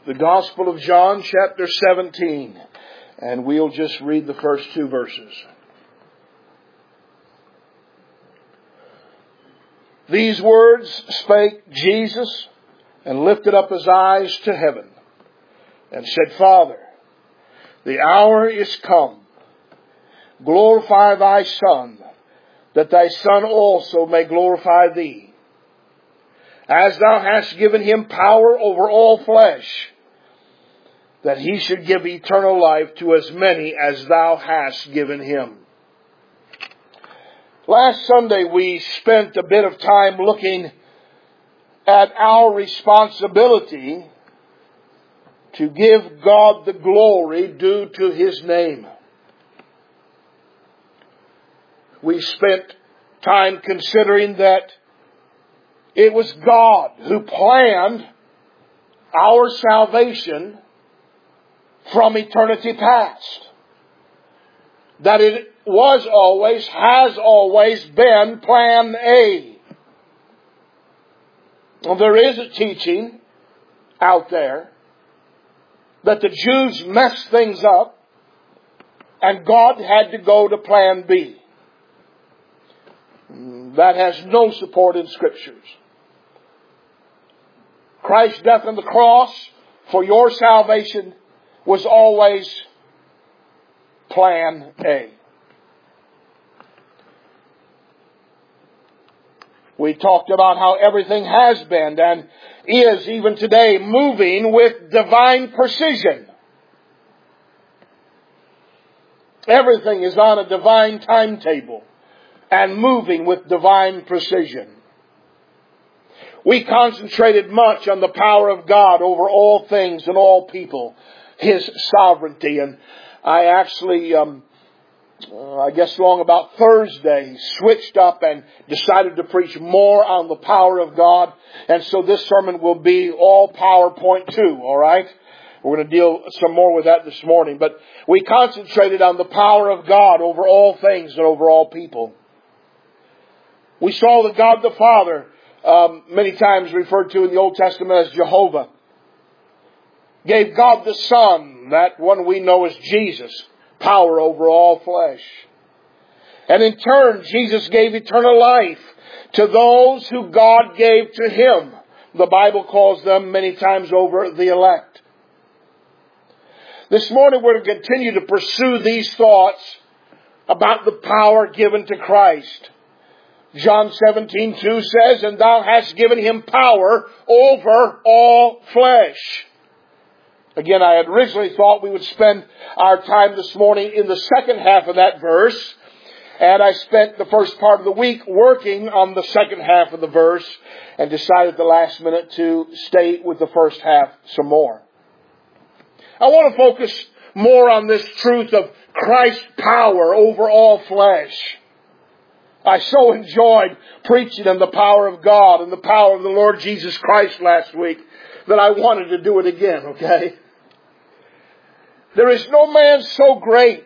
The Gospel of John, chapter 17. And we'll just read the first two verses. These words spake Jesus, and lifted up his eyes to heaven, and said, Father, the hour is come. Glorify thy Son, that thy Son also may glorify thee, as thou hast given him power over all flesh, that he should give eternal life to as many as thou hast given him. Last Sunday we spent a bit of time looking at our responsibility to give God the glory due to his name. We spent time considering that it was God who planned our salvation from eternity past. That it was always, has always been plan A. Well, there is a teaching out there that the Jews messed things up and God had to go to plan B. That has no support in Scriptures. Christ's death on the cross for your salvation was always plan A. We talked about how everything has been and is even today moving with divine precision. Everything is on a divine timetable and moving with divine precision. We concentrated much on the power of God over all things and all people, his sovereignty. And I actually, I guess long about Thursday, switched up and decided to preach more on the power of God. And so this sermon will be all PowerPoint too, all right? We're going to deal some more with that this morning. But we concentrated on the power of God over all things and over all people. We saw that God the Father, many times referred to in the Old Testament as Jehovah, gave God the Son, that one we know as Jesus, power over all flesh. And in turn, Jesus gave eternal life to those who God gave to him. The Bible calls them many times over the elect. This morning we're going to continue to pursue these thoughts about the power given to Christ. John 17:2 says, and thou hast given him power over all flesh. Again, I had originally thought we would spend our time this morning in the second half of that verse. And I spent the first part of the week working on the second half of the verse and decided at the last minute to stay with the first half some more. I want to focus more on this truth of Christ's power over all flesh. I so enjoyed preaching on the power of God and the power of the Lord Jesus Christ last week that I wanted to do it again, okay? There is no man so great,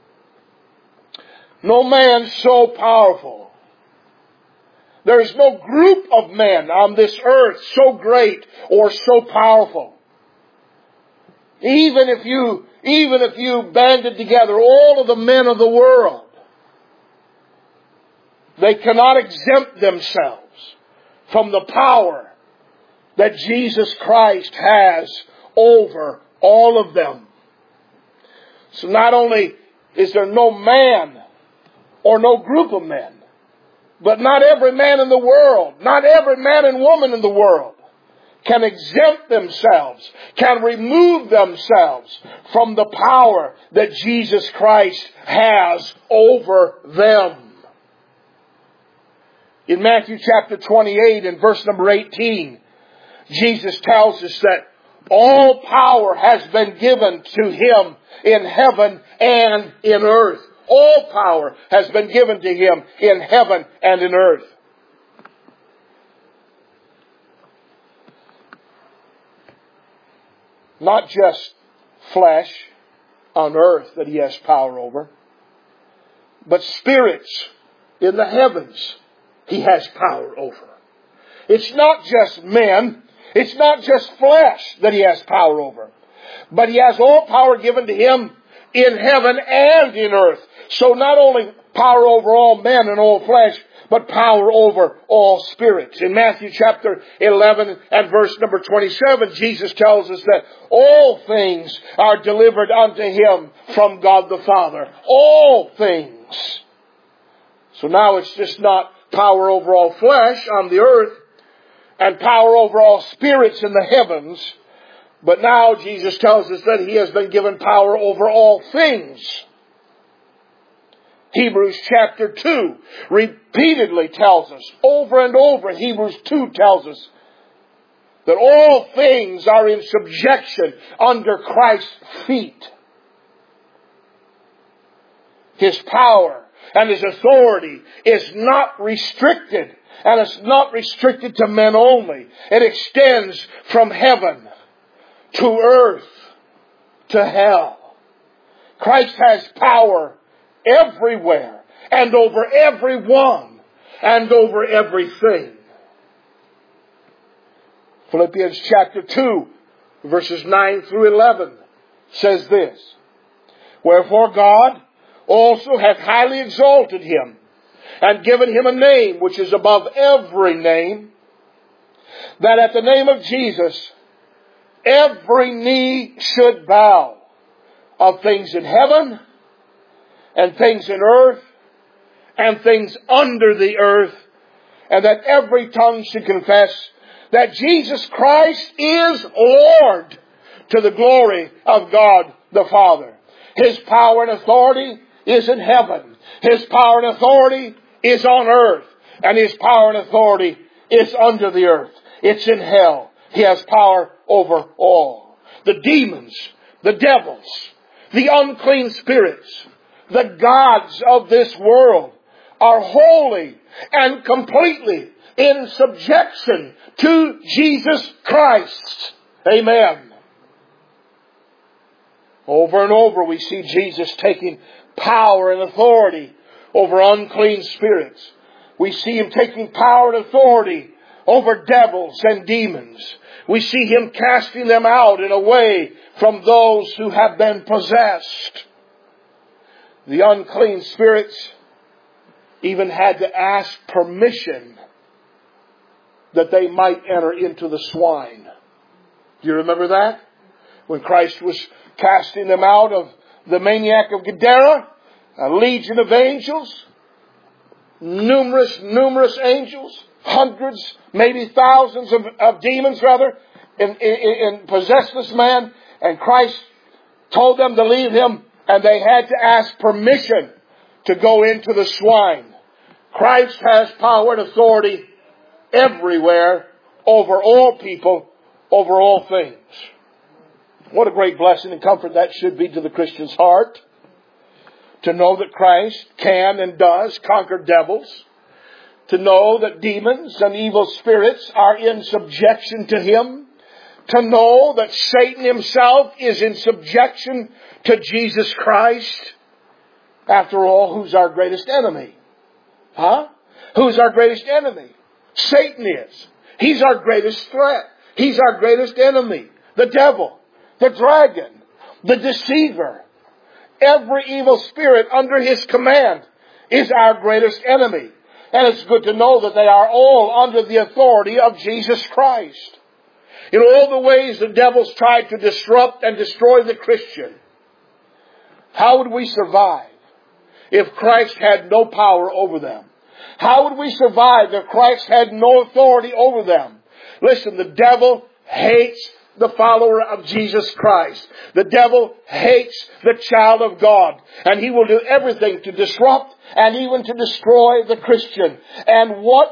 no man so powerful. There is no group of men on this earth so great or so powerful. Even if you banded together all of the men of the world, they cannot exempt themselves from the power that Jesus Christ has over all of them. So not only is there no man or no group of men, but not every man in the world, not every man and woman in the world can exempt themselves, can remove themselves from the power that Jesus Christ has over them. In Matthew chapter 28 and verse number 18, Jesus tells us that all power has been given to him in heaven and in earth. All power has been given to him in heaven and in earth. Not just flesh on earth that he has power over, but spirits in the heavens he has power over. It's not just men It's not just flesh that He has power over, but He has all power given to Him in heaven and in earth. So not only power over all men and all flesh, but power over all spirits. In Matthew chapter 11 and verse number 27, Jesus tells us that all things are delivered unto Him from God the Father. All things. So now it's just not power over all flesh on the earth and power over all spirits in the heavens, but now Jesus tells us that He has been given power over all things. Hebrews chapter 2 repeatedly tells us, over and over, Hebrews 2 tells us that all things are in subjection under Christ's feet. His power and His authority is not restricted, and it's not restricted to men only. It extends from heaven to earth to hell. Christ has power everywhere and over everyone and over everything. Philippians chapter 2 verses 9 through 11 says this: Wherefore God also hath highly exalted Him and given Him a name which is above every name, that at the name of Jesus every knee should bow, of things in heaven and things in earth and things under the earth, and that every tongue should confess that Jesus Christ is Lord, to the glory of God the Father. His power and authority is in heaven. His power and authority is on earth. And His power and authority is under the earth. It's in hell. He has power over all. The demons, the devils, the unclean spirits, the gods of this world are wholly and completely in subjection to Jesus Christ. Amen. Over and over we see Jesus taking power and authority over unclean spirits. We see Him taking power and authority over devils and demons. We see Him casting them out and away from those who have been possessed. The unclean spirits even had to ask permission that they might enter into the swine. Do you remember that? When Christ was casting them out of the maniac of Gadara, a legion of angels, numerous angels, hundreds, maybe thousands of demons rather, in possessed this man, and Christ told them to leave him, and they had to ask permission to go into the swine. Christ has power and authority everywhere, over all people, over all things. What a great blessing and comfort that should be to the Christian's heart, to know that Christ can and does conquer devils, to know that demons and evil spirits are in subjection to Him, to know that Satan himself is in subjection to Jesus Christ. After all, who's our greatest enemy? Who's our greatest enemy? Satan is. He's our greatest threat. He's our greatest enemy. The devil, the dragon, the deceiver. Every evil spirit under his command is our greatest enemy. And it's good to know that they are all under the authority of Jesus Christ. In all the ways the devils tried to disrupt and destroy the Christian, how would we survive if Christ had no power over them? How would we survive if Christ had no authority over them? Listen, the devil hates the follower of Jesus Christ. The devil hates the child of God. And he will do everything to disrupt and even to destroy the Christian. And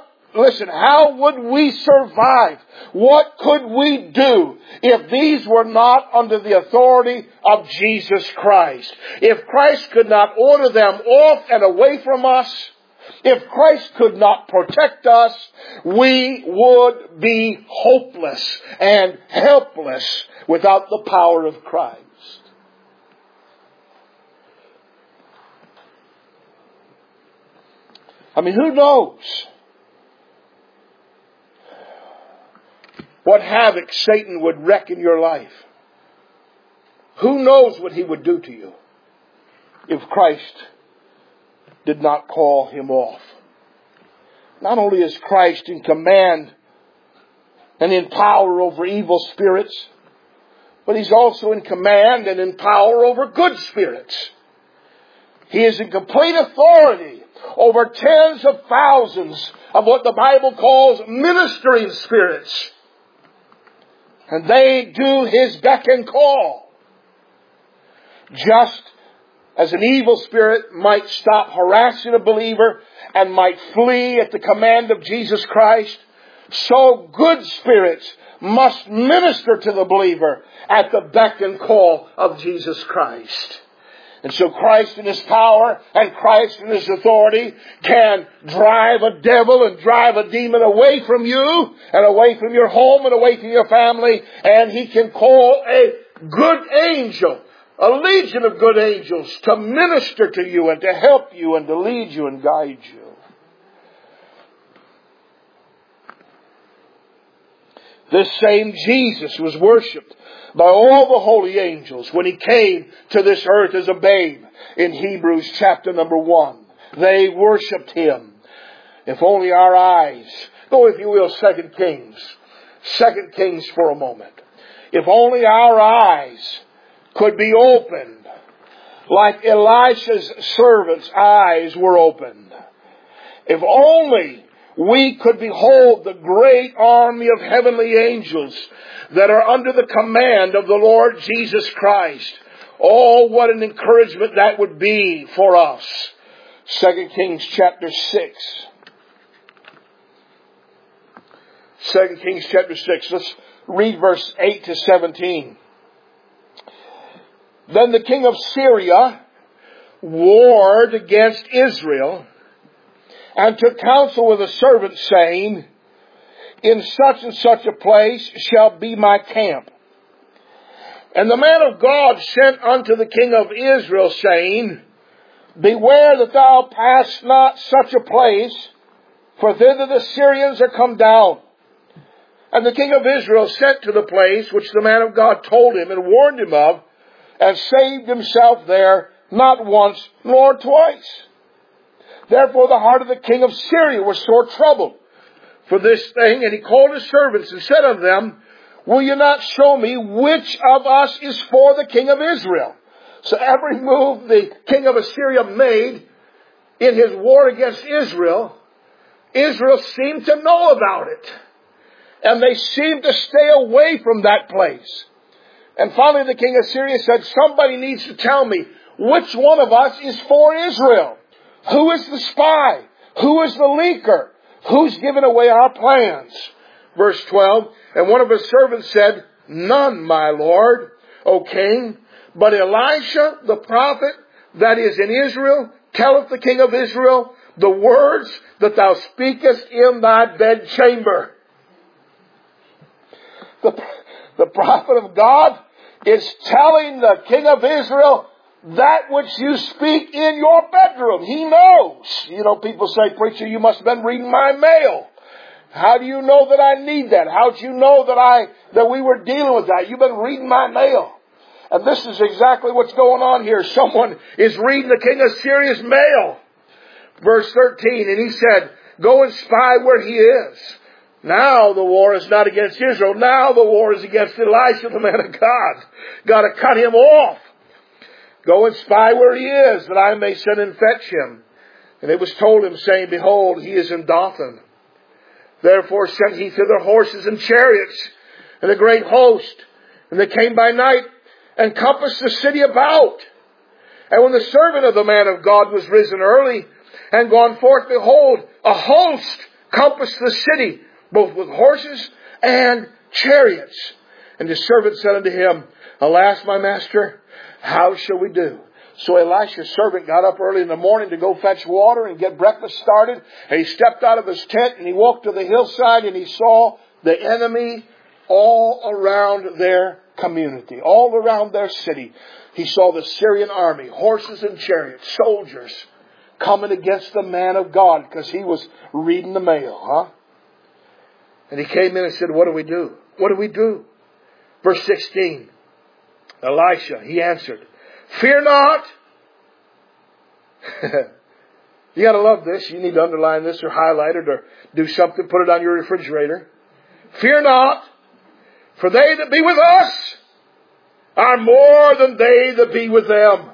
how would we survive? What could we do if these were not under the authority of Jesus Christ? If Christ could not order them off and away from us, if Christ could not protect us, we would be hopeless and helpless without the power of Christ. I mean, who knows what havoc Satan would wreak in your life. Who knows what he would do to you if Christ did not call him off? Not only is Christ in command and in power over evil spirits, but He's also in command and in power over good spirits. He is in complete authority over tens of thousands of what the Bible calls ministering spirits. And they do His beck and call. Just as an evil spirit might stop harassing a believer and might flee at the command of Jesus Christ, so good spirits must minister to the believer at the beck and call of Jesus Christ. And so Christ in His power and Christ in His authority can drive a devil and drive a demon away from you and away from your home and away from your family. And He can call a good angel, a legion of good angels, to minister to you and to help you and to lead you and guide you. This same Jesus was worshipped by all the holy angels when He came to this earth as a babe in Hebrews chapter number 1. They worshipped Him. If only our eyes, go if you will, 2 Kings. 2 Kings for a moment. If only our eyes could be opened like Elisha's servant's eyes were opened. If only we could behold the great army of heavenly angels that are under the command of the Lord Jesus Christ. Oh, what an encouragement that would be for us. 2 Kings chapter 6. 2 Kings chapter 6. Let's read verse 8 to 17. Then the king of Syria warred against Israel and took counsel with a servant, saying, in such and such a place shall be my camp. And the man of God sent unto the king of Israel, saying, beware that thou pass not such a place, for thither the Syrians are come down. And the king of Israel sent to the place which the man of God told him and warned him of, and saved himself there not once nor twice. Therefore the heart of the king of Syria was sore troubled for this thing, and he called his servants and said unto them, will you not show me which of us is for the king of Israel? So every move the king of Assyria made in his war against Israel, Israel seemed to know about it. And they seemed to stay away from that place. And finally the king of Syria said, somebody needs to tell me which one of us is for Israel. Who is the spy? Who is the leaker? Who's given away our plans? Verse 12, and one of his servants said, none, my lord, O king, but Elisha the prophet that is in Israel telleth the king of Israel the words that thou speakest in thy bedchamber. The prophet of God is telling the king of Israel that which you speak in your bedroom. He knows. You know, people say, preacher, you must have been reading my mail. How do you know that I need that? How do you know that we were dealing with that? You've been reading my mail. And this is exactly what's going on here. Someone is reading the king of Syria's mail. Verse 13, and he said, go and spy where he is. Now the war is not against Israel. Now the war is against Elisha, the man of God. Got to cut him off. Go and spy where he is, that I may send and fetch him. And it was told him, saying, behold, he is in Dothan. Therefore sent he thither horses and chariots and a great host. And they came by night and compassed the city about. And when the servant of the man of God was risen early and gone forth, behold, a host compassed the city, both with horses and chariots. And the servant said unto him, alas, my master, how shall we do? So Elisha's servant got up early in the morning to go fetch water and get breakfast started. And he stepped out of his tent and he walked to the hillside and he saw the enemy all around their community, all around their city. He saw the Syrian army, horses and chariots, soldiers coming against the man of God because he was reading the mail, And he came in and said, what do we do? What do we do? Verse 16. Elisha, he answered, fear not. You got to love this. You need to underline this or highlight it or do something. Put it on your refrigerator. Fear not, for they that be with us are more than they that be with them.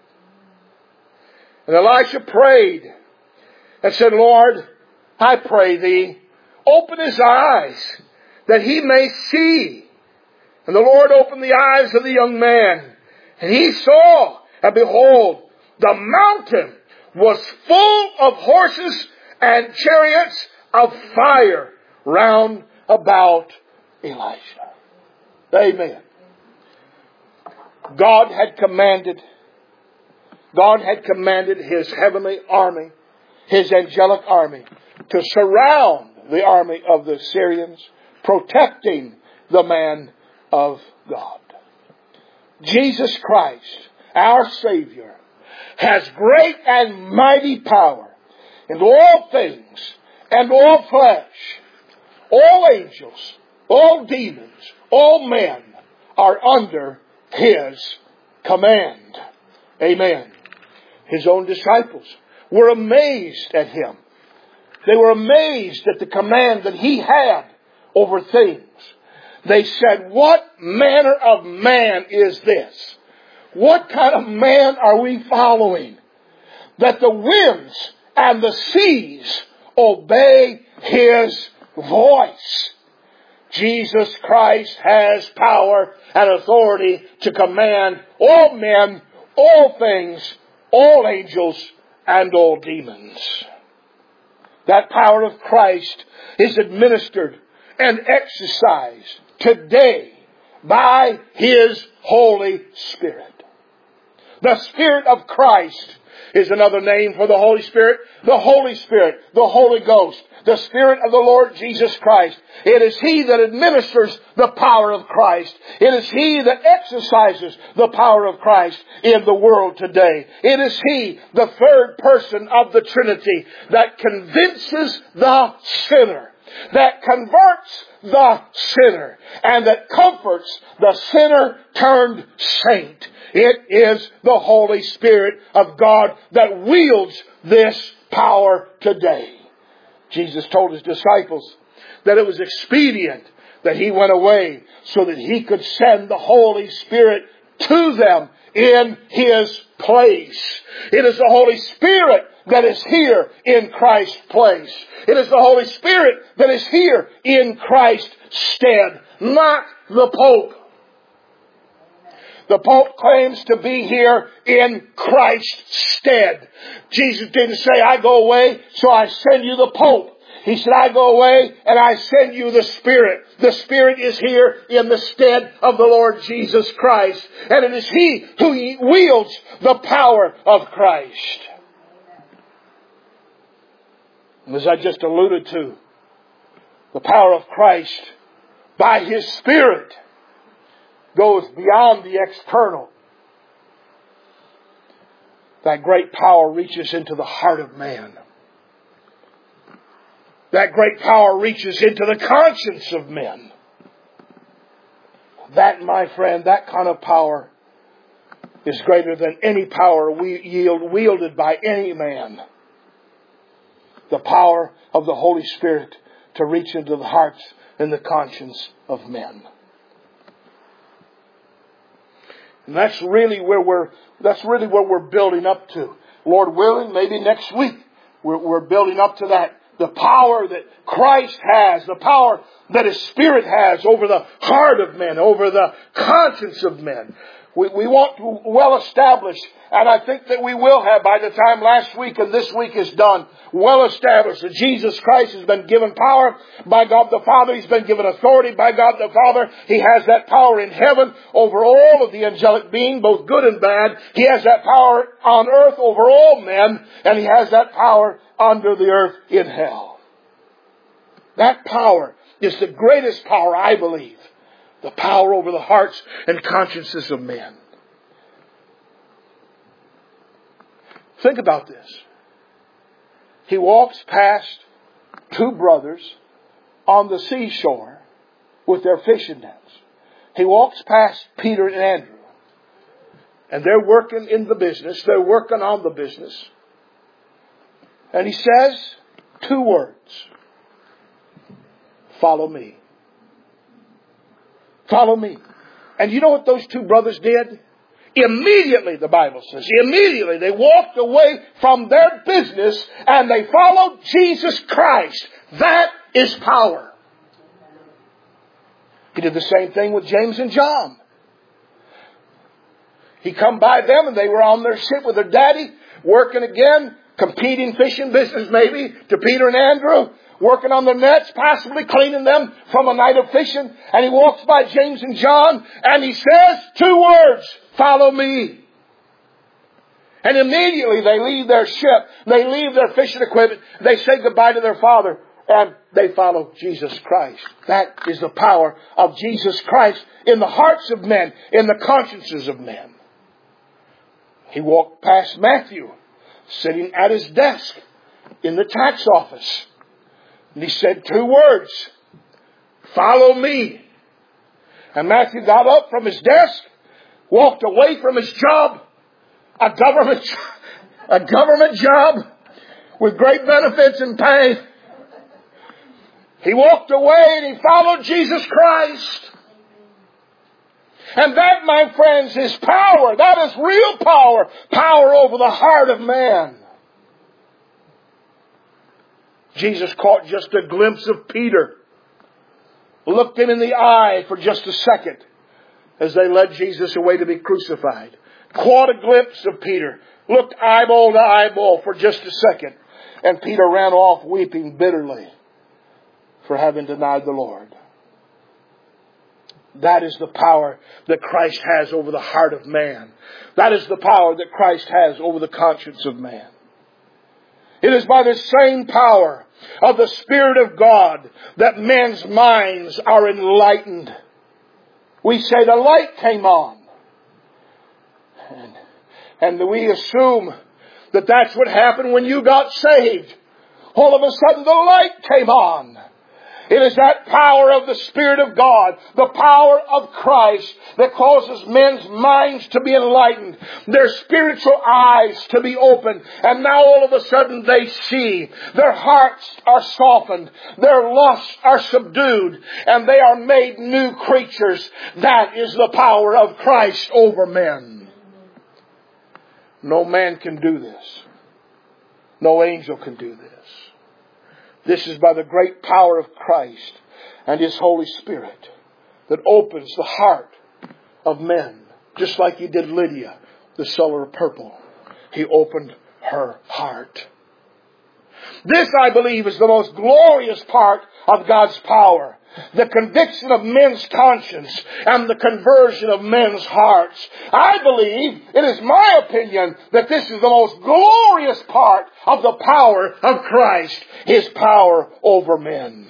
And Elisha prayed and said, Lord, I pray thee, open his eyes that he may see. And the Lord opened the eyes of the young man, and he saw, and behold, the mountain was full of horses and chariots of fire round about Elisha. Amen. God had commanded his heavenly army, his angelic army, to surround the army of the Syrians, protecting the man of God. Jesus Christ, our Savior, has great and mighty power in all things and all flesh. All angels, all demons, all men are under His command. Amen. His own disciples were amazed at Him. They were amazed at the command that He had over things. They said, what manner of man is this? What kind of man are we following? That the winds and the seas obey His voice. Jesus Christ has power and authority to command all men, all things, all angels, and all demons. That power of Christ is administered and exercised today by His Holy Spirit. The Spirit of Christ is another name for the Holy Spirit. The Holy Spirit, the Holy Ghost, the Spirit of the Lord Jesus Christ. It is He that administers the power of Christ. It is He that exercises the power of Christ in the world today. It is He, the third person of the Trinity, that convinces the sinner, that converts the sinner, and that comforts the sinner turned saint. It is the Holy Spirit of God that wields this power today. Jesus told His disciples that it was expedient that He went away so that He could send the Holy Spirit to them in His place. It is the Holy Spirit that is here in Christ's place. It is the Holy Spirit that is here in Christ's stead, not the Pope. The Pope claims to be here in Christ's stead. Jesus didn't say, I go away, so I send you the Pope. He said, I go away and I send you the Spirit. The Spirit is here in the stead of the Lord Jesus Christ. And it is He who wields the power of Christ. And as I just alluded to, the power of Christ by His Spirit goes beyond the external. That great power reaches into the heart of man. That great power reaches into the conscience of men. That, my friend, that kind of power is greater than any power wielded by any man. The power of the Holy Spirit to reach into the hearts and the conscience of men. And that's really where we're building up to. Lord willing, maybe next week we're building up to that. The power that Christ has, the power that His Spirit has over the heart of men, over the conscience of men. We want to well establish, and I think that we will have by the time last week and this week is done, well established that Jesus Christ has been given power by God the Father. He's been given authority by God the Father. He has that power in heaven over all of the angelic being, both good and bad. He has that power on earth over all men, and He has that power under the earth in hell. That power is the greatest power, I believe. The power over the hearts and consciences of men. Think about this. He walks past two brothers on the seashore, with their fishing nets. He walks past Peter and Andrew. And they're working in the business. They're working on the business. And he says 2 words. Follow me. Follow me. And you know what those 2 brothers did? Immediately, the Bible says, immediately they walked away from their business and they followed Jesus Christ. That is power. He did the same thing with James and John. He come by them and they were on their ship with their daddy, working again, competing fishing business maybe, to Peter and Andrew, working on their nets, possibly cleaning them from a night of fishing. And he walks by James and John and he says 2 words, follow me. And immediately they leave their ship, they leave their fishing equipment, they say goodbye to their father, and they follow Jesus Christ. That is the power of Jesus Christ in the hearts of men, in the consciences of men. He walked past Matthew, sitting at his desk in the tax office. And he said 2 words, follow me. And Matthew got up from his desk, walked away from his job, a government job with great benefits and pay. He walked away and he followed Jesus Christ. And that, my friends, is power. That is real power. Power over the heart of man. Jesus caught just a glimpse of Peter. Looked him in the eye for just a second as they led Jesus away to be crucified. Caught a glimpse of Peter. Looked eyeball to eyeball for just a second. And Peter ran off weeping bitterly for having denied the Lord. That is the power that Christ has over the heart of man. That is the power that Christ has over the conscience of man. It is by the same power of the Spirit of God that men's minds are enlightened. We say the light came on. And we assume that that's what happened when you got saved. All of a sudden the light came on. It is that power of the Spirit of God, the power of Christ, that causes men's minds to be enlightened, their spiritual eyes to be opened, and now all of a sudden they see. Their hearts are softened, their lusts are subdued, and they are made new creatures. That is the power of Christ over men. No man can do this. No angel can do this. This is by the great power of Christ and His Holy Spirit that opens the heart of men. Just like He did Lydia, the seller of purple. He opened her heart. This, I believe, is the most glorious part of God's power. The conviction of men's conscience and the conversion of men's hearts. I believe, it is my opinion, that this is the most glorious part of the power of Christ. His power over men.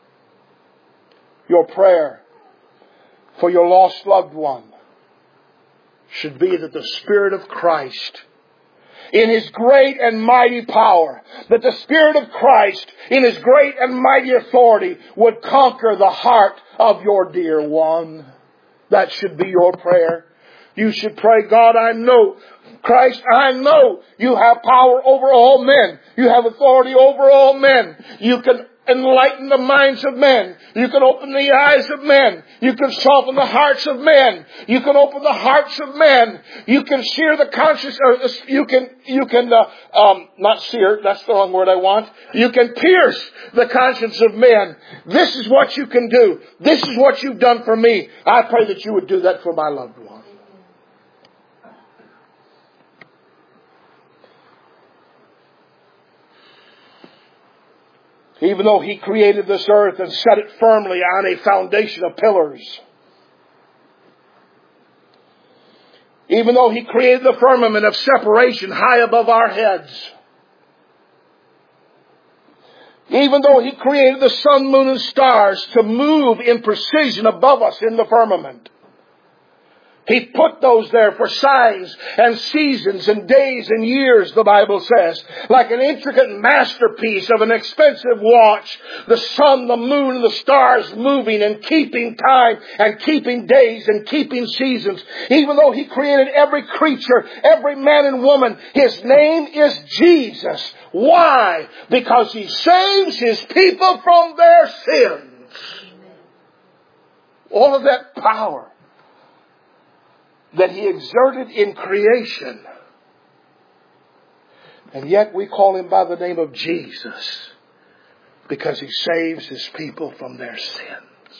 Your prayer for your lost loved one should be that the Spirit of Christ, in His great and mighty power, that the Spirit of Christ, in His great and mighty authority, would conquer the heart of your dear one. That should be your prayer. You should pray, God, I know, Christ, I know you have power over all men. You have authority over all men. You can enlighten the minds of men. You can open the eyes of men. You can soften the hearts of men. You can open the hearts of men. You can sear the conscience. Not sear. That's the wrong word I want. You can pierce the conscience of men. This is what you can do. This is what you've done for me. I pray that you would do that for my loved one. Even though He created this earth and set it firmly on a foundation of pillars. Even though He created the firmament of separation high above our heads. Even though He created the sun, moon, and stars to move in precision above us in the firmament. He put those there for signs and seasons and days and years, the Bible says. Like an intricate masterpiece of an expensive watch. The sun, the moon, and the stars moving and keeping time and keeping days and keeping seasons. Even though He created every creature, every man and woman, His name is Jesus. Why? Because He saves His people from their sins. All of that power that He exerted in creation. And yet we call Him by the name of Jesus because He saves His people from their sins.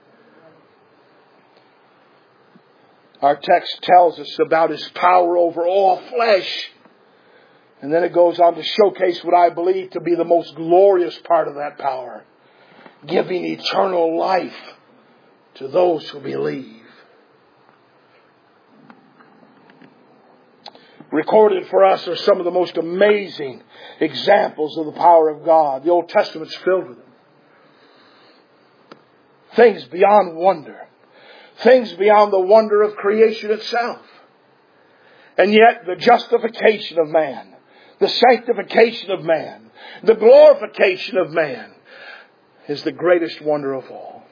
Our text tells us about His power over all flesh. And then it goes on to showcase what I believe to be the most glorious part of that power. Giving eternal life to those who believe. Recorded for us are some of the most amazing examples of the power of God. The Old Testament's filled with them. Things beyond wonder. Things beyond the wonder of creation itself. And yet the justification of man, the sanctification of man, the glorification of man is the greatest wonder of all.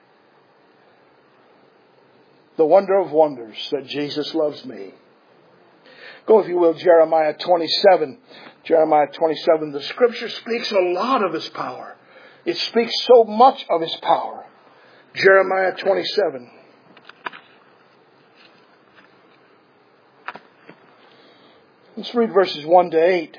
The wonder of wonders that Jesus loves me. Go, if you will, Jeremiah 27. Jeremiah 27. The Scripture speaks a lot of His power. It speaks so much of His power. Jeremiah 27. Let's read verses 1 to 8.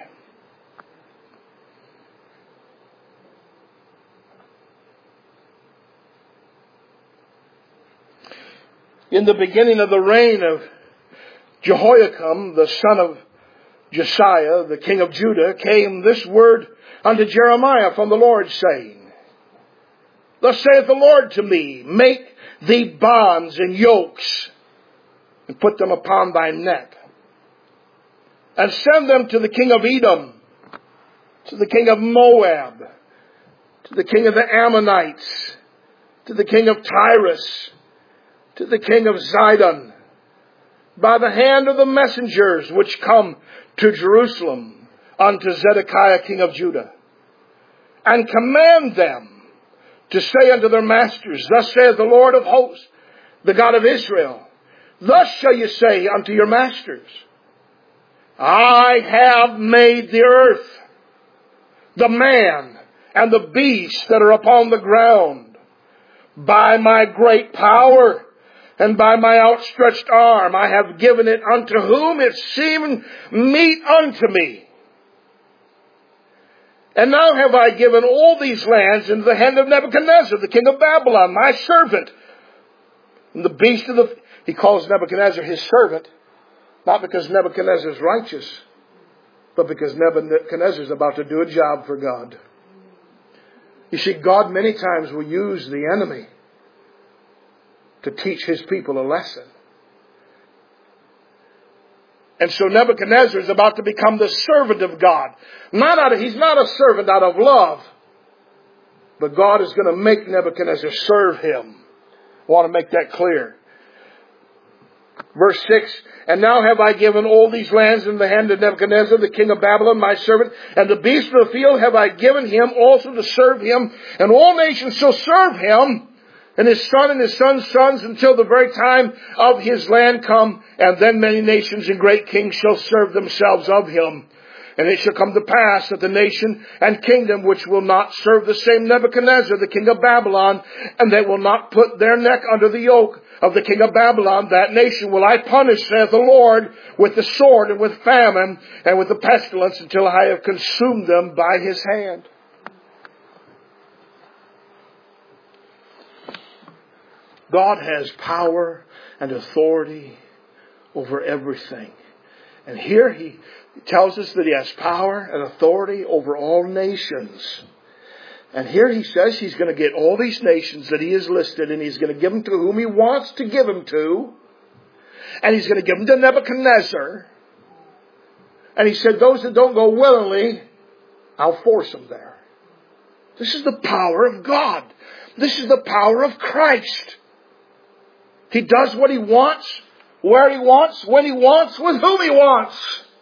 In the beginning of the reign of Jehoiakim, the son of Josiah, the king of Judah, came this word unto Jeremiah from the Lord, saying, Thus saith the Lord to me, Make thee bonds and yokes, and put them upon thy neck, and send them to the king of Edom, to the king of Moab, to the king of the Ammonites, to the king of Tyrus, to the king of Zidon, by the hand of the messengers which come to Jerusalem unto Zedekiah king of Judah, and command them to say unto their masters, Thus saith the Lord of hosts, the God of Israel, Thus shall you say unto your masters, I have made the earth, the man, and the beasts that are upon the ground, by my great power, and by my outstretched arm I have given it unto whom it seemed meet unto me. And now have I given all these lands into the hand of Nebuchadnezzar, the king of Babylon, my servant. And the beast of the... He calls Nebuchadnezzar his servant, not because Nebuchadnezzar is righteous, but because Nebuchadnezzar is about to do a job for God. You see, God many times will use the enemy to teach His people a lesson. And so Nebuchadnezzar is about to become the servant of God. He's not a servant out of love, but God is going to make Nebuchadnezzar serve him. I want to make that clear. Verse 6, And now have I given all these lands in the hand of Nebuchadnezzar, the king of Babylon, my servant, and the beasts of the field have I given him also to serve him, and all nations shall serve him, and his son and his son's sons, until the very time of his land come, and then many nations and great kings shall serve themselves of him. And it shall come to pass that the nation and kingdom which will not serve the same Nebuchadnezzar, the king of Babylon, and they will not put their neck under the yoke of the king of Babylon, that nation will I punish, saith the Lord, with the sword and with famine and with the pestilence, until I have consumed them by his hand. God has power and authority over everything. And here He tells us that He has power and authority over all nations. And here He says He's going to get all these nations that He has listed, and He's going to give them to whom He wants to give them to. And He's going to give them to Nebuchadnezzar. And He said, those that don't go willingly, I'll force them there. This is the power of God. This is the power of Christ. He does what He wants where He wants, when He wants, with whom He wants.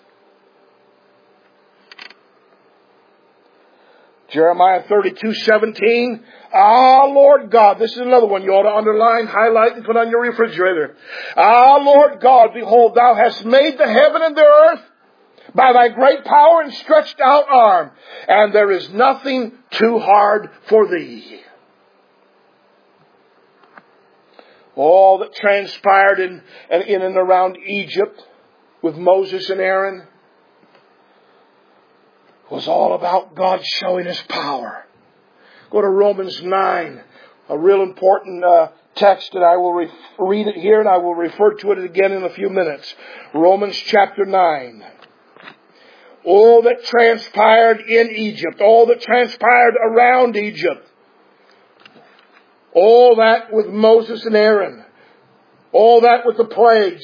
Jeremiah 32:17. Ah, Lord God. This is another one you ought to underline, highlight, and put on your refrigerator. Ah, Lord God, behold, Thou hast made the heaven and the earth by Thy great power and stretched out arm, and there is nothing too hard for Thee. All that transpired in and around Egypt with Moses and Aaron was all about God showing His power. Go to Romans 9, a real important text, and I will read it here and I will refer to it again in a few minutes. Romans chapter 9. All that transpired in Egypt, all that transpired around Egypt, all that with Moses and Aaron, all that with the plagues,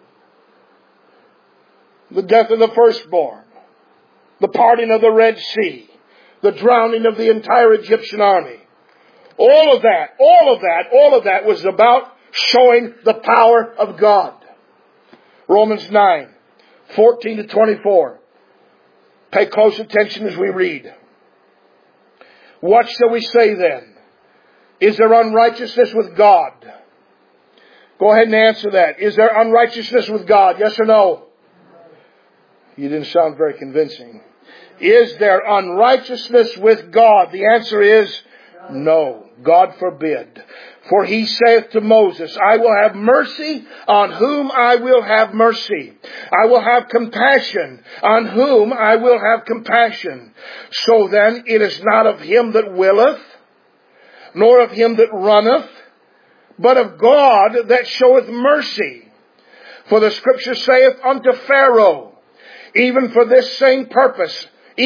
the death of the firstborn, the parting of the Red Sea, the drowning of the entire Egyptian army. All of that was about showing the power of God. Romans 9, 14 to 24. Pay close attention as we read. What shall we say then? Is there unrighteousness with God? Go ahead and answer that. Is there unrighteousness with God? Yes or no? You didn't sound very convincing. Is there unrighteousness with God? The answer is no. God forbid. For He saith to Moses, I will have mercy on whom I will have mercy. I will have compassion on whom I will have compassion. So then it is not of him that willeth, nor of him that runneth, but of God that showeth mercy. For the Scripture saith unto Pharaoh, even for this same purpose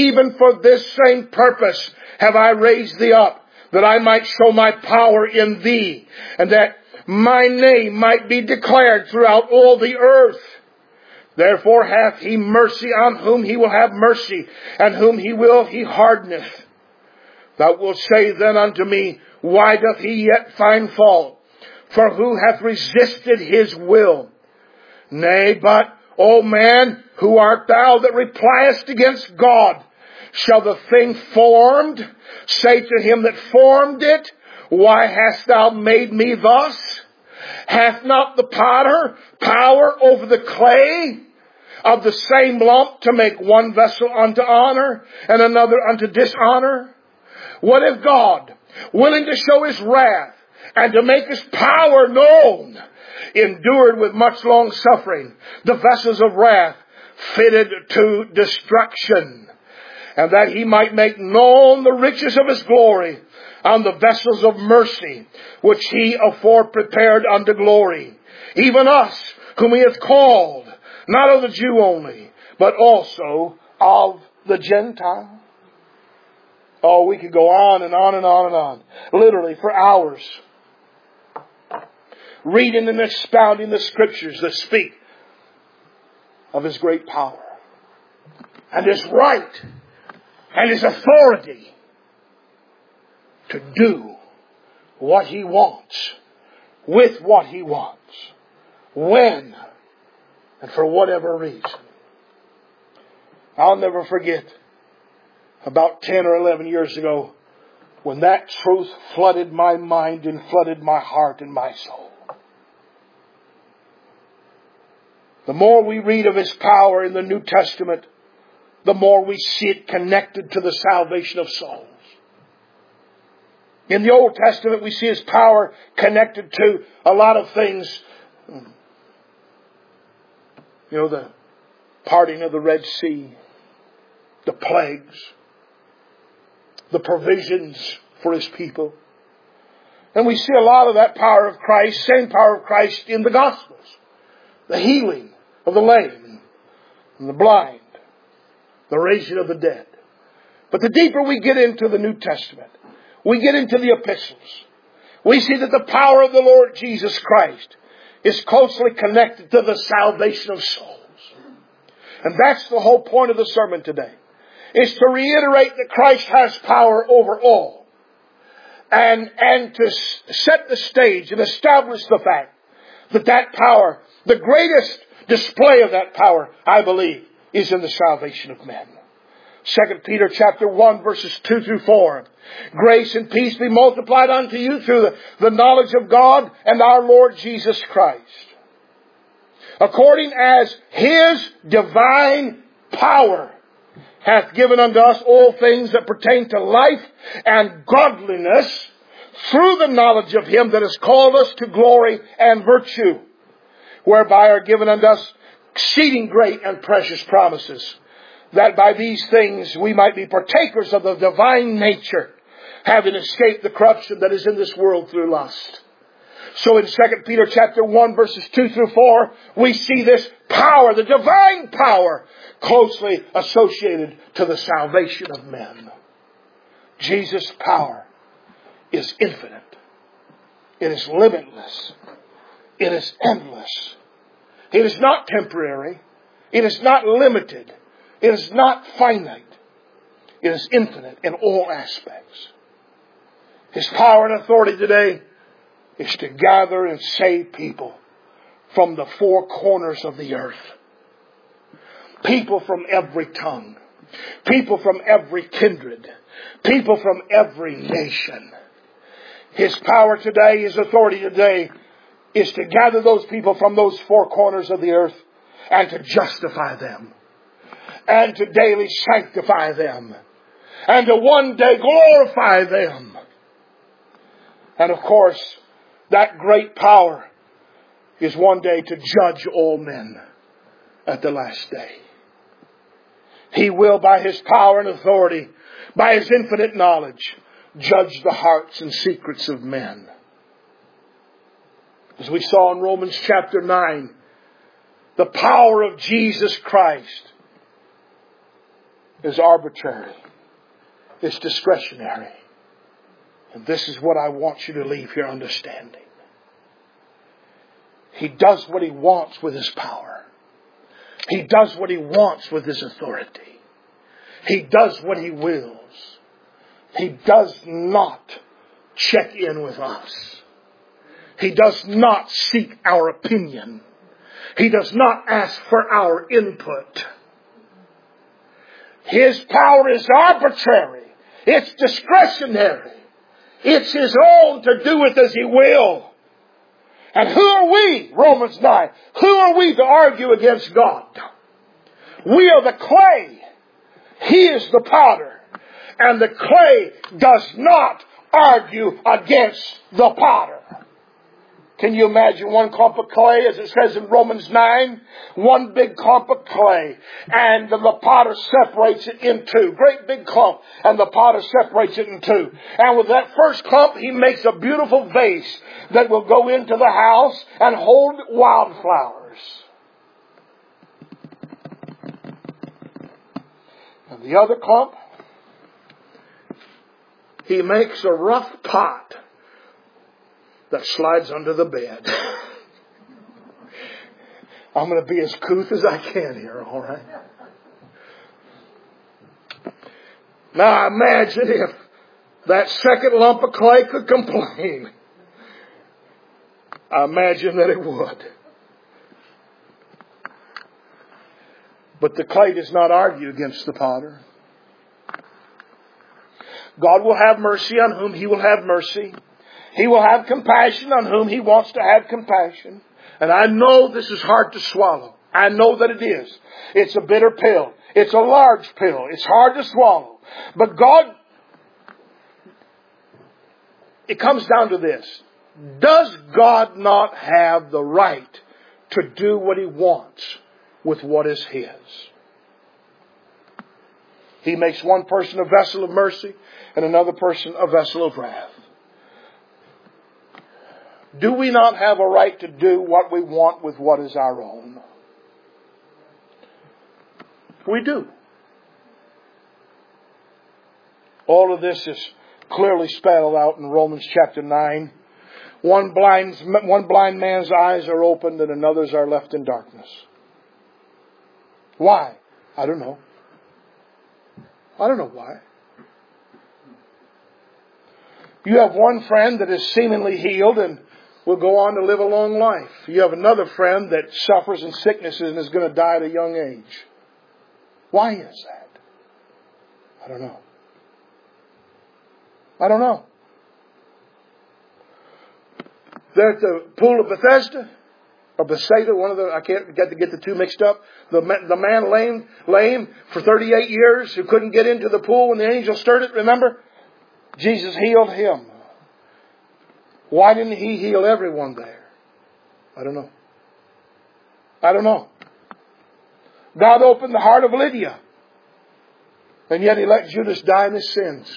have I raised thee up, that I might show my power in thee, and that my name might be declared throughout all the earth. Therefore hath He mercy on whom He will have mercy, and whom He will He hardeneth. Thou wilt say then unto me, why doth He yet find fault? For who hath resisted His will? Nay, but, O man, who art thou that repliest against God? Shall the thing formed say to him that formed it, why hast thou made me thus? Hath not the potter power over the clay of the same lump to make one vessel unto honor and another unto dishonor? What if God, willing to show His wrath and to make His power known, endured with much long suffering the vessels of wrath fitted to destruction, and that He might make known the riches of His glory on the vessels of mercy, which He afore prepared unto glory, even us, whom He hath called, not of the Jew only, but also of the Gentile. Oh, we could go on and on and on and on, literally for hours, reading and expounding the Scriptures that speak of His great power and His right and His authority to do what He wants, with what He wants, when, and for whatever reason. I'll never forget about 10 or 11 years ago when that truth flooded my mind and flooded my heart and my soul. The more we read of His power in the New Testament, the more we see it connected to the salvation of souls. In the Old Testament, we see His power connected to a lot of things. You know, the parting of the Red Sea, the plagues, the provisions for His people. And we see a lot of that power of Christ, same power of Christ in the Gospels. The healing of the lame and the blind, the raising of the dead. But the deeper we get into the New Testament, we get into the epistles, we see that the power of the Lord Jesus Christ is closely connected to the salvation of souls. And that's the whole point of the sermon today, is to reiterate that Christ has power over all. And to set the stage and establish the fact that that power The greatest display of that power, I believe, is in the salvation of men. 2 Peter chapter 1 verses 2 through 4. Grace and peace be multiplied unto you through the knowledge of God and our Lord Jesus Christ, according as His divine power hath given unto us all things that pertain to life and godliness, through the knowledge of Him that has called us to glory and virtue, whereby are given unto us exceeding great and precious promises, that by these things we might be partakers of the divine nature, having escaped the corruption that is in this world through lust. So in 2 Peter chapter 1 verses 2 through 4, we see this power, the divine power, closely associated to the salvation of men. Jesus' power is infinite. It is limitless. It is endless. It is not temporary. It is not limited. It is not finite. It is infinite in all aspects. His power and authority today is to gather and save people from the four corners of the earth. People from every tongue. People from every kindred. People from every nation. His power today, His authority today, is to gather those people from those four corners of the earth and to justify them, and to daily sanctify them, and to one day glorify them. And of course, that great power is one day to judge all men at the last day. He will, by His power and authority, by His infinite knowledge, judge the hearts and secrets of men. As we saw in Romans chapter 9, the power of Jesus Christ is arbitrary. It's discretionary. And this is what I want you to leave here understanding. He does what He wants with His power. He does what He wants with His authority. He does what He wills. He does not check in with us. He does not seek our opinion. He does not ask for our input. His power is arbitrary. It's discretionary. It's His own to do with as He will. And who are we, Romans 9? Who are we to argue against God? We are the clay. He is the potter. And the clay does not argue against the potter. Can you imagine one clump of clay, as it says in Romans 9? One big clump of clay. And the potter separates it in two. Great big clump. And the potter separates it in two. And with that first clump, he makes a beautiful vase that will go into the house and hold wildflowers. And the other clump, he makes a rough pot that slides under the bed. I'm going to be as couth as I can here, all right? Now imagine if that second lump of clay could complain. I imagine that it would. But the clay does not argue against the potter. God will have mercy on whom He will have mercy. He will have compassion on whom He wants to have compassion. And I know this is hard to swallow. I know that it is. It's a bitter pill. It's a large pill. It's hard to swallow. But God, it comes down to this. Does God not have the right to do what He wants with what is His? He makes one person a vessel of mercy and another person a vessel of wrath. Do we not have a right to do what we want with what is our own? We do. All of this is clearly spelled out in Romans chapter 9. One blind man's eyes are opened and another's are left in darkness. Why? I don't know. I don't know why. You have one friend that is seemingly healed and will go on to live a long life. You have another friend that suffers in sicknesses and is going to die at a young age. Why is that? I don't know. I don't know. They're at the pool of Bethesda, or Bethsaida, one of the, I can't get the two mixed up. The man lame for 38 years who couldn't get into the pool when the angel stirred it, remember? Jesus healed him. Why didn't He heal everyone there? I don't know. I don't know. God opened the heart of Lydia, and yet He let Judas die in his sins.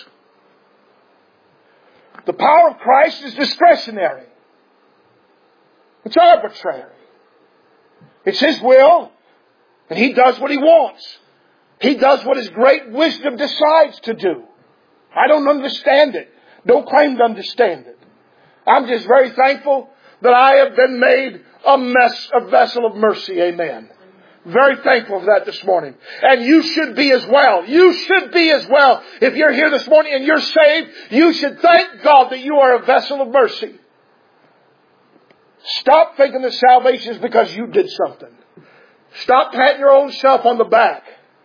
The power of Christ is discretionary. It's arbitrary. It's His will, and He does what He wants. He does what His great wisdom decides to do. I don't understand it. Don't claim to understand it. I'm just very thankful that I have been made a vessel of mercy. Amen. Very thankful for that this morning. And you should be as well. You should be as well. If you're here this morning and you're saved, you should thank God that you are a vessel of mercy. Stop thinking that salvation is because you did something. Stop patting your own self on the back.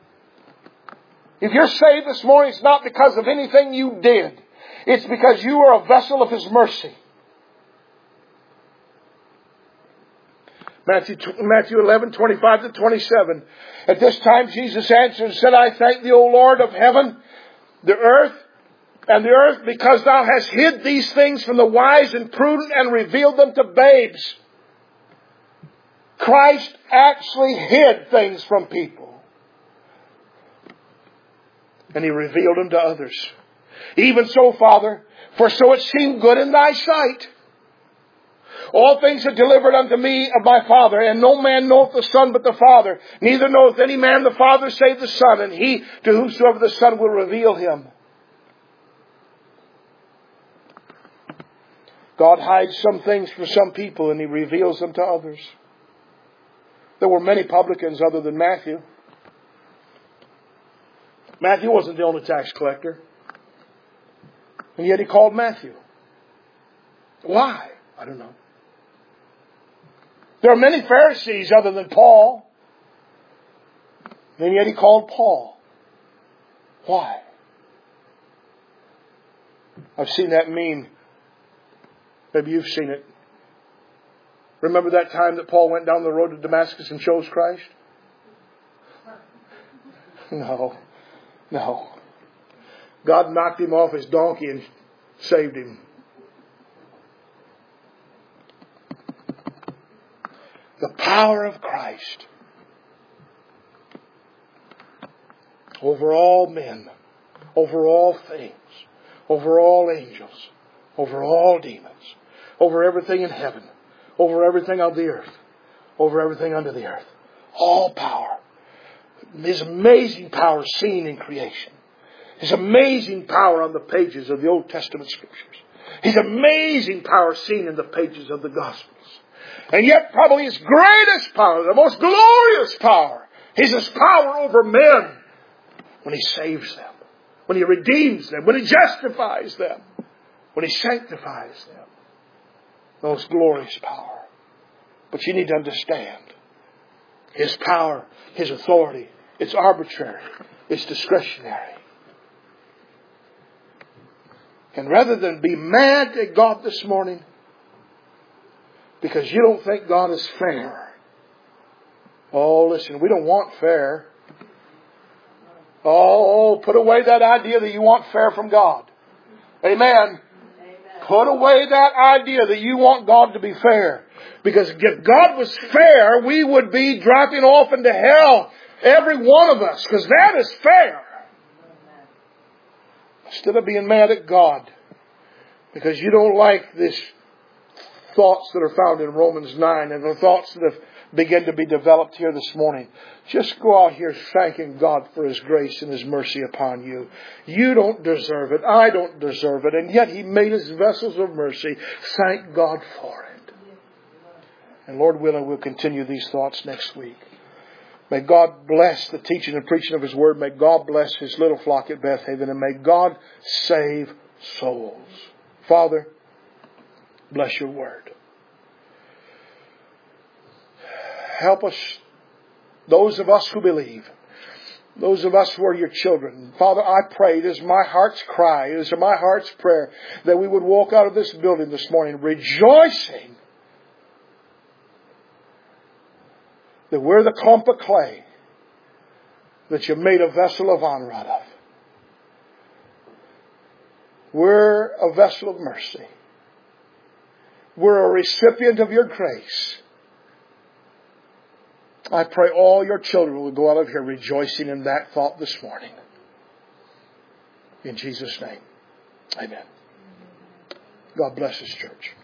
If you're saved this morning, it's not because of anything you did. It's because you are a vessel of His mercy. Matthew 11:25-27. At this time Jesus answered and said, I thank Thee, O Lord of heaven, the earth, because Thou hast hid these things from the wise and prudent and revealed them to babes. Christ actually hid things from people. And He revealed them to others. Even so, Father, for so it seemed good in Thy sight. All things are delivered unto me of my Father, and no man knoweth the Son but the Father. Neither knoweth any man the Father save the Son, and he to whomsoever the Son will reveal Him. God hides some things from some people, and He reveals them to others. There were many publicans other than Matthew. Matthew wasn't the only tax collector. And yet He called Matthew. Why? I don't know. There are many Pharisees other than Paul. And yet He called Paul. Why? I've seen that meme. Maybe you've seen it. Remember that time that Paul went down the road to Damascus and chose Christ? No. God knocked him off his donkey and saved him. The power of Christ over all men, over all things, over all angels, over all demons, over everything in heaven, over everything on the earth, over everything under the earth. All power. His amazing power seen in creation. His amazing power on the pages of the Old Testament Scriptures. His amazing power seen in the pages of the Gospels. And yet probably His greatest power, the most glorious power, is His power over men when He saves them, when He redeems them, when He justifies them, when He sanctifies them. The most glorious power. But you need to understand His power, His authority, it's arbitrary, it's discretionary. And rather than be mad at God this morning because you don't think God is fair. Oh, listen, we don't want fair. Oh, put away that idea that you want fair from God. Amen. Put away that idea that you want God to be fair. Because if God was fair, we would be dropping off into hell. Every one of us. Because that is fair. Instead of being mad at God. Because you don't like these thoughts that are found in Romans 9. And the thoughts that have begun to be developed here this morning. Just go out here thanking God for His grace and His mercy upon you. You don't deserve it. I don't deserve it. And yet He made us vessels of mercy. Thank God for it. And Lord willing, we'll continue these thoughts next week. May God bless the teaching and preaching of His Word. May God bless His little flock at Beth Haven. And may God save souls. Father, bless Your Word. Help us, those of us who believe, those of us who are your children. Father, I pray, it is my heart's cry, it is my heart's prayer that we would walk out of this building this morning rejoicing that we're the clump of clay that you made a vessel of honor out of. We're a vessel of mercy. We're a recipient of your grace. I pray all your children will go out of here rejoicing in that thought this morning. In Jesus' name, amen. God bless His church.